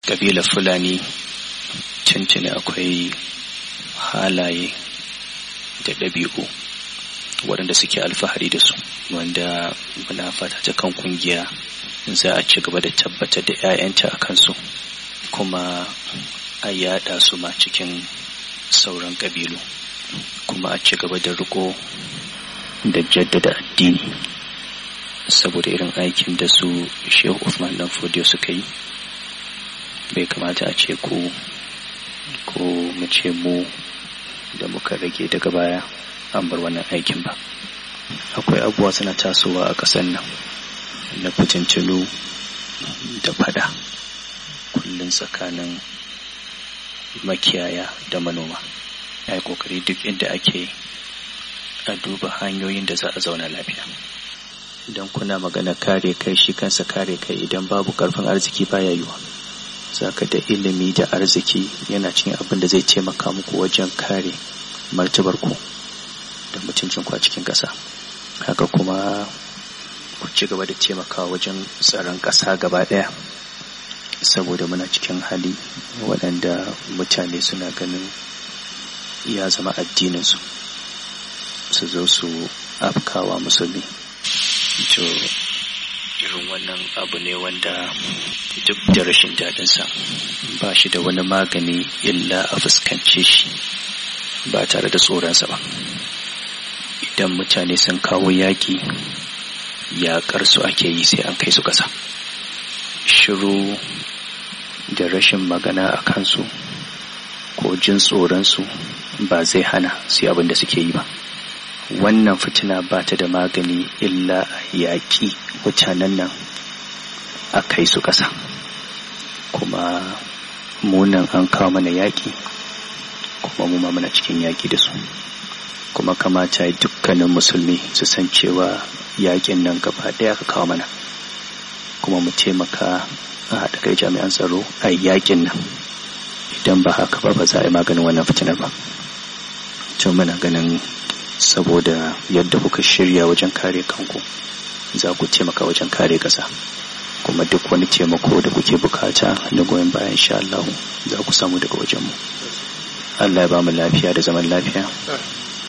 ƙabilar Fulani cincin akwai halaye da ɗabi'u waɗanda suke alfahari da su, wanda muna fata ta kan kungiya za a ci gaba da tabbatar da 'ya'yanta a kansu, kuma a yada su ma cikin sauran ƙabilu, kuma a ci gaba da riko da jaddada addini, saboda irin aikin da su Shehu Uthman Dan Fodio suka yi bai kamata a ce ko mu ce mu da muka rage daga baya an bar wannan aikin ba. Akwai abubuwa suna tasowa a ƙasar nan na fitintunu da fada kullum tsakanin makiyaya da manoma. Ya yi kokari duk inda ake a duba hanyoyin da za a zauna lafiya. Idan kuna magana kare kai, shi kansa kare kai idan babu ƙarfin arziki baya yiwa. Zaka da ilimi da arziki yana cikin abin da zai taimaka muku wajen kare martabar ku da mutuncin ku a cikin ƙasa. Haka kuma ku ci gaba da taimakawa wajen tsaron ƙasa gaba ɗaya, saboda muna cikin hali waɗanda mutane suna ganin ya zama addininsu su zo su afkawa musulmi. To irin wannan abu ne wanda duk da rashin daɗinsa ba shi da wani magani illa a fuskance shi ba tare da tsoronsa ba. Idan mutane sun kawo yaƙi, yaƙar su ake yi sai an kai su ƙasa. Shiru da rashin magana a kansu ko jin tsoronsu ba zai hana su abin da suke yi ba. Wannan fitina ba ta da magani illa yaƙi mutanen nan a kai su ƙasa. Kuma munan an kawo mana yaƙi, kuma mu ma muna cikin yaƙi da su. Kuma kamata dukkanin musulmi su san cewa yaƙin nan gaba ɗaya ka kawo mana, kuma mu taimaka a haɗa kai jami'an tsaro a yaƙin nan. Idan ba haka ba za a yi maganin wannan fitinar ba. To muna ganin saboda yadda kuka shirya wajen kare kanku, za ku taimaka wajen kare ƙasa, kuma duk wani taimako da kuke bukata na goyon bayan insha Allah za ku samu daga wajenmu. Allah ya ba mu lafiya da zaman lafiya.